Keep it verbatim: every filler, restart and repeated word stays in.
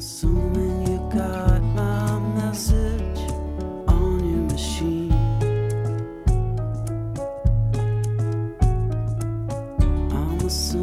assuming you got my message on your machine. I'm assuming